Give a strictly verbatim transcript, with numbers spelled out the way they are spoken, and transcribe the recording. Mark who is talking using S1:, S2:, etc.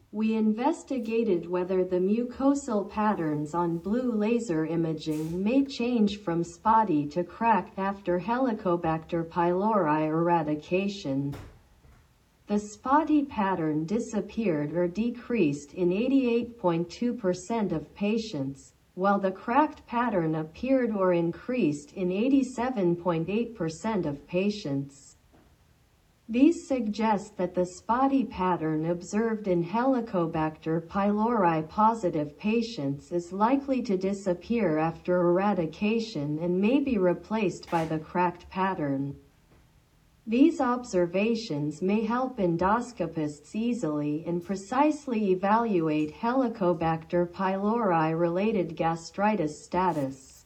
S1: We investigated whether the mucosal patterns on blue laser imaging may change from spotty to cracked after Helicobacter pylori eradication. The spotty pattern disappeared or decreased in eighty-eight point two percent of patients, while the cracked pattern appeared or increased in eighty-seven point eight percent of patients. These suggest that the spotty pattern observed in Helicobacter pylori positive patients is likely to disappear after eradication and may be replaced by the cracked pattern. These observations may help endoscopists easily and precisely evaluate Helicobacter pylori-related gastritis status.